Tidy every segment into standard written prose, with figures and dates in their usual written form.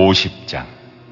50장.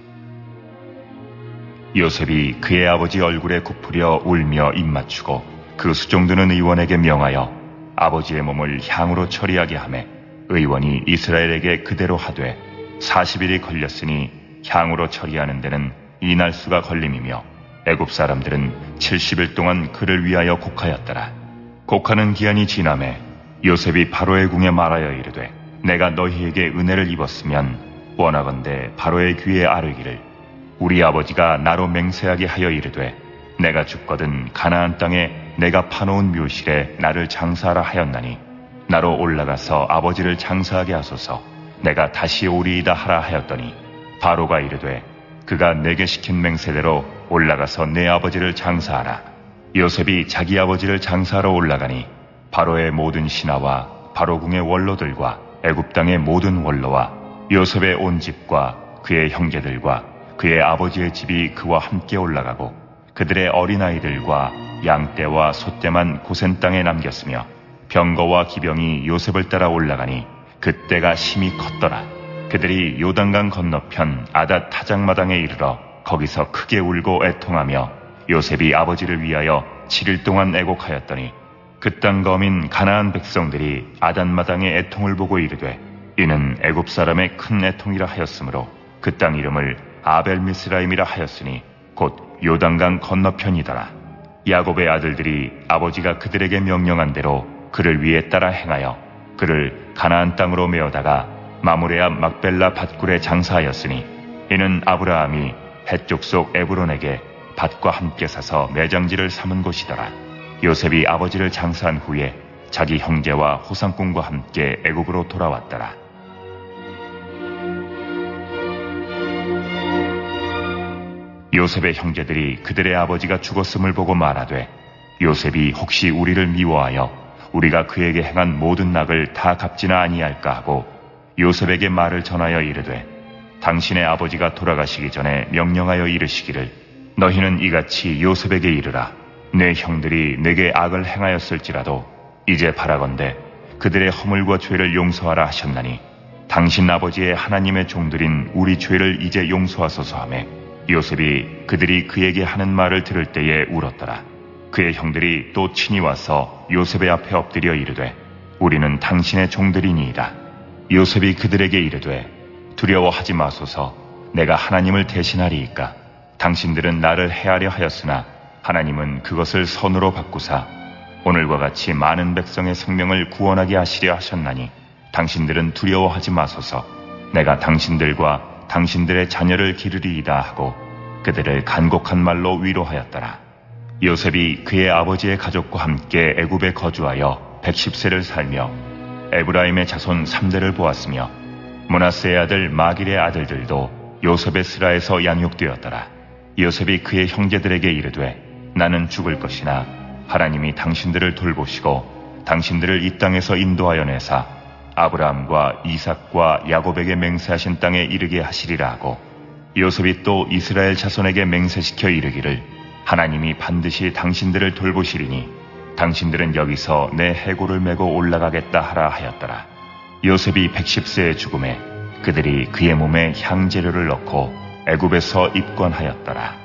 요셉이 그의 아버지 얼굴에 굽으려 울며 입맞추고 그 수종드는 의원에게 명하여 아버지의 몸을 향으로 처리하게 하매, 의원이 이스라엘에게 그대로 하되 40일이 걸렸으니 향으로 처리하는 데는 이날수가 걸림이며, 애굽 사람들은 70일 동안 그를 위하여 곡하였더라. 곡하는 기한이 지나매 요셉이 바로의 궁에 말하여 이르되, 내가 너희에게 은혜를 입었으면 원하건대 바로의 귀에 아르기를, 우리 아버지가 나로 맹세하게 하여 이르되, 내가 죽거든 가나안 땅에 내가 파놓은 묘실에 나를 장사하라 하였나니, 나로 올라가서 아버지를 장사하게 하소서. 내가 다시 오리이다 하라 하였더니, 바로가 이르되, 그가 내게 시킨 맹세대로 올라가서 내 아버지를 장사하라. 요셉이 자기 아버지를 장사하러 올라가니 바로의 모든 신하와 바로궁의 원로들과 애굽 땅의 모든 원로와 요셉의 온 집과 그의 형제들과 그의 아버지의 집이 그와 함께 올라가고, 그들의 어린아이들과 양떼와 소떼만 고센 땅에 남겼으며, 병거와 기병이 요셉을 따라 올라가니 그때가 심히 컸더라. 그들이 요단강 건너편 아닷 타작마당에 이르러 거기서 크게 울고 애통하며 요셉이 아버지를 위하여 7일 동안 애곡하였더니, 그 땅 거민 가나안 백성들이 아닷마당의 애통을 보고 이르되, 이는 애굽 사람의 큰 애통이라 하였으므로 그 땅 이름을 아벨미스라임이라 하였으니 곧 요단강 건너편이더라. 야곱의 아들들이 아버지가 그들에게 명령한 대로 그를 위해 따라 행하여 그를 가나안 땅으로 메어다가 마므레 앞 막벨라 밭굴에 장사하였으니, 이는 아브라함이 헷 족 에브론에게 밭과 함께 사서 매장지를 삼은 곳이더라. 요셉이 아버지를 장사한 후에 자기 형제와 호상꾼과 함께 애굽으로 돌아왔더라. 요셉의 형제들이 그들의 아버지가 죽었음을 보고 말하되, 요셉이 혹시 우리를 미워하여 우리가 그에게 행한 모든 낙을 다 갚지나 아니할까 하고 요셉에게 말을 전하여 이르되, 당신의 아버지가 돌아가시기 전에 명령하여 이르시기를, 너희는 이같이 요셉에게 이르라. 내 형들이 내게 악을 행하였을지라도 이제 바라건대 그들의 허물과 죄를 용서하라 하셨나니, 당신 아버지의 하나님의 종들인 우리 죄를 이제 용서하소서 하매, 요셉이 그들이 그에게 하는 말을 들을 때에 울었더라. 그의 형들이 또 친히 와서 요셉의 앞에 엎드려 이르되, 우리는 당신의 종들이니이다. 요셉이 그들에게 이르되, 두려워하지 마소서. 내가 하나님을 대신하리이까. 당신들은 나를 해하려 하였으나 하나님은 그것을 선으로 바꾸사 오늘과 같이 많은 백성의 생명을 구원하게 하시려 하셨나니, 당신들은 두려워하지 마소서. 내가 당신들과 당신들의 자녀를 기르리이다 하고 그들을 간곡한 말로 위로하였더라. 요셉이 그의 아버지의 가족과 함께 애굽에 거주하여 110세를 살며 에브라임의 자손 3대를 보았으며, 므낫세의 아들 마길의 아들들도 요셉의 스라에서 양육되었더라. 요셉이 그의 형제들에게 이르되, 나는 죽을 것이나 하나님이 당신들을 돌보시고 당신들을 이 땅에서 인도하여 내사 아브라함과 이삭과 야곱에게 맹세하신 땅에 이르게 하시리라 하고, 요셉이 또 이스라엘 자손에게 맹세시켜 이르기를, 하나님이 반드시 당신들을 돌보시리니 당신들은 여기서 내 해골을 메고 올라가겠다 하라 하였더라. 요셉이 110세에 죽음에 그들이 그의 몸에 향재료를 넣고 애굽에서 입건하였더라.